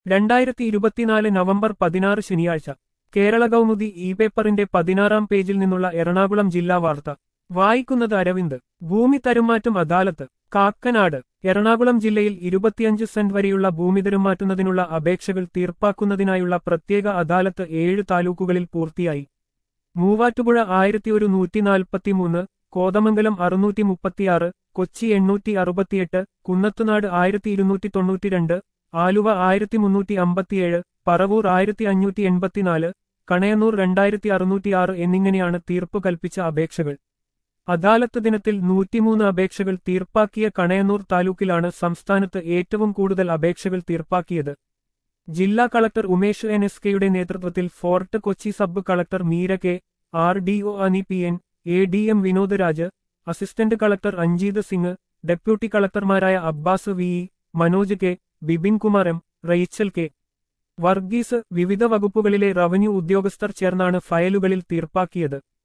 2024 November 16 ശനിയാഴ്ച Kerala Kaumudi E പേപ്പറിന്റെ 16-ാം പേജിൽ നിന്നുള്ള എറണാകുളം ജില്ലാ വാർത്ത വായിക്കുന്നത് അരവിന്ദ്. ഭൂമി തരംമാറ്റം അദാലത്ത് കാക്കനാട്. എറണാകുളം ജില്ലയിൽ 25 സെന്റ് വരെയുള്ള ഭൂമി തരംമാറ്റുന്നതിനുള്ള അപേക്ഷകൾ തീർപ്പാക്കുന്നതിനായുള്ള പ്രത്യേക അദാലത്ത് 7 താലൂക്കുകളിൽ പൂർത്തിയായി. മൂവാറ്റുപുഴ 1143, കോതമംഗലം 636, കൊച്ചി 868, കുന്നത്തുനാട് 1292, ആലുവ 1357, പറവൂർ 1584, കണയന്നൂർ 2606 എന്നിങ്ങനെയാണ് തീർപ്പു കൽപ്പിച്ച അപേക്ഷകൾ. അദാലത്ത് ദിനത്തിൽ 103 അപേക്ഷകൾ തീർപ്പാക്കിയ കണയന്നൂർ താലൂക്കിലാണ് സംസ്ഥാനത്ത് ഏറ്റവും കൂടുതൽ അപേക്ഷകൾ തീർപ്പാക്കിയത്. ജില്ലാ കളക്ടർ ഉമേഷ് NSKയുടെ നേതൃത്വത്തിൽ fort Kochi sub collector Meera K, RDO Ani PN, ADM Vinodraj, assistant collector Anjeet Singh, deputy കളക്ടർമാരായ Abbas VE, Manoj K, Bipin Kumar M, Rachel K. Varghese വിവിധ വകുപ്പുകളിലെ റവന്യൂ ഉദ്യോഗസ്ഥർ ചേർന്നാണ് ഫയലുകളിൽ തീർപ്പാക്കിയത്.